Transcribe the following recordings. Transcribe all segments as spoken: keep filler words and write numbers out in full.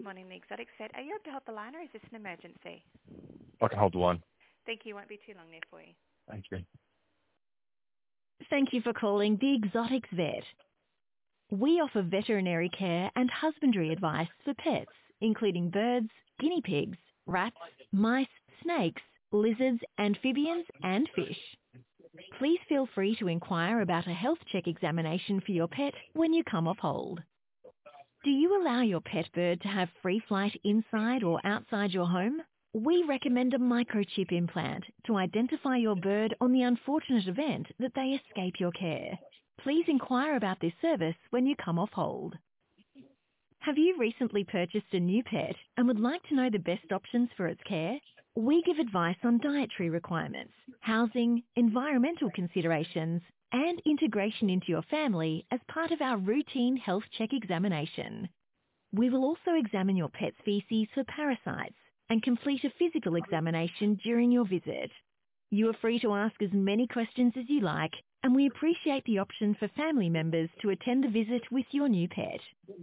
Morning, the Exotic Set. Are you able to hold the line or is this an emergency? I can hold the line. Thank you. Won't be too long there for you. Thank you. Thank you for calling the Exotics Vet. We offer veterinary care and husbandry advice for pets, including birds, guinea pigs, rats, mice, snakes, lizards, amphibians, and fish. Please feel free to inquire about a health check examination for your pet when you come off hold. Do you allow your pet bird to have free flight inside or outside your home? We recommend a microchip implant to identify your bird on the unfortunate event that they escape your care. Please inquire about this service when you come off hold. Have you recently purchased a new pet and would like to know the best options for its care? We give advice on dietary requirements, housing, environmental considerations, and integration into your family as part of our routine health check examination. We will also examine your pet's feces for parasites and complete a physical examination during your visit. You are free to ask as many questions as you like, and we appreciate the option for family members to attend the visit with your new pet.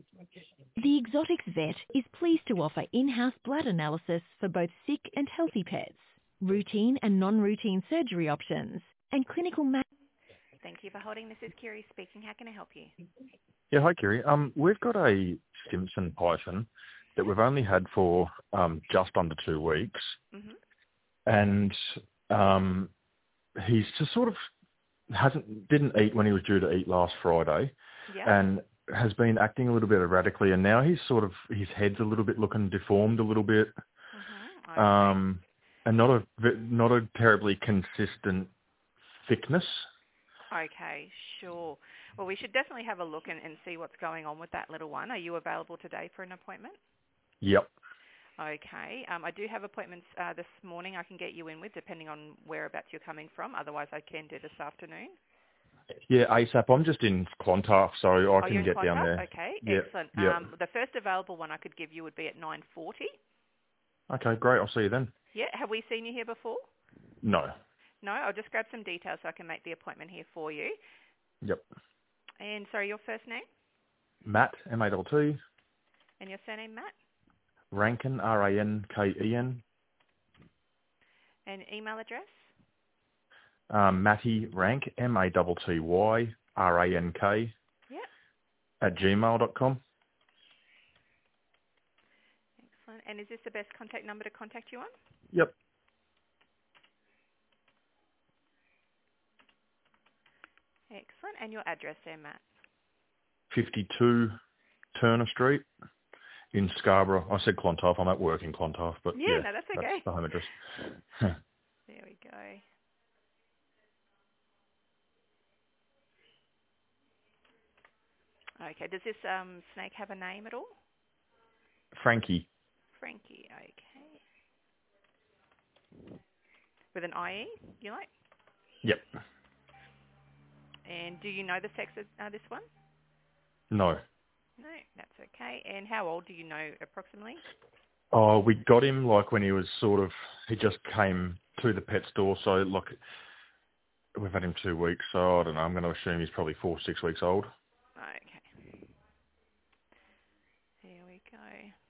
The Exotics Vet is pleased to offer in-house blood analysis for both sick and healthy pets, routine and non-routine surgery options, and clinical ma- Thank you for holding. This is Kiri speaking. How can I help you? Yeah, hi, Kiri. Um, we've got a Stimson Python that we've only had for um, just under two weeks, Mm-hmm. and um, he's just sort of hasn't didn't eat when he was due to eat last Friday, Yeah. and has been acting a little bit erratically, and now he's sort of his head's a little bit looking deformed a little bit, Mm-hmm. Okay. um, and not a not a terribly consistent thickness. Okay, sure. Well, we should definitely have a look and, and see what's going on with that little one. Are you available today for an appointment? Yep. Okay. Um, I do have appointments uh, this morning I can get you in with, depending on whereabouts you're coming from. Otherwise, I can do this afternoon. Yeah, ASAP. I'm just in Clontarf, so I Oh, can you're in get down Clontarf? there. Okay, Yeah. excellent. Yeah. Um, the first available one I could give you would be at nine forty. Okay, great. I'll see you then. Yeah. Have we seen you here before? No. No? I'll just grab some details so I can make the appointment here for you. Yep. And, sorry, your first name? Matt, M A T T. And your surname, Matt? Rankin, R A N K E N. And email address? Um, Matty Rank, M A T T Y R A N K. Yeah. At gmail dot com. Excellent. And is this the best contact number to contact you on? Yep. Excellent. And your address there, Matt? fifty-two Turner Street in Scarborough. I said Clontarf. I'm at work in Clontarf, but Yeah, yeah, no, that's okay. that's the home address. There we go. Okay. Does this um, snake have a name at all? Frankie. Frankie. Okay. With an I E, you like? Yep. And do you know the sex of uh, this one? No. No, that's okay. And how old do you know approximately? Oh, we got him like when he was sort of, he just came to the pet store. So look, we've had him two weeks. So I don't know. I'm going to assume he's probably four, six weeks old. Okay. There we go.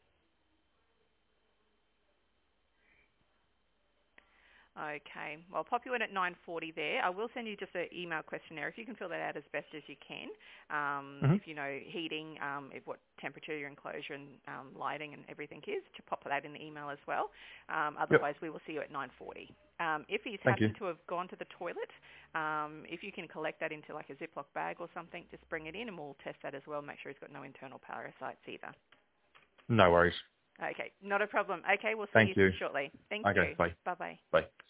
Okay. Well, I'll pop you in at nine forty there. I will send you just an email questionnaire. If you can fill that out as best as you can. Um, Mm-hmm. If you know heating, um, if what temperature your enclosure and um, lighting and everything is, to pop that in the email as well. Um, otherwise, Yep. we will see you at nine forty. Um, if he's Thank you. happened to have gone to the toilet, um, if you can collect that into like a Ziploc bag or something, just bring it in and we'll test that as well. Make sure he's got no internal parasites either. No worries. Okay. Not a problem. Okay. We'll see Thank you you. shortly. Thank Okay. you. Bye. Bye-bye. Bye.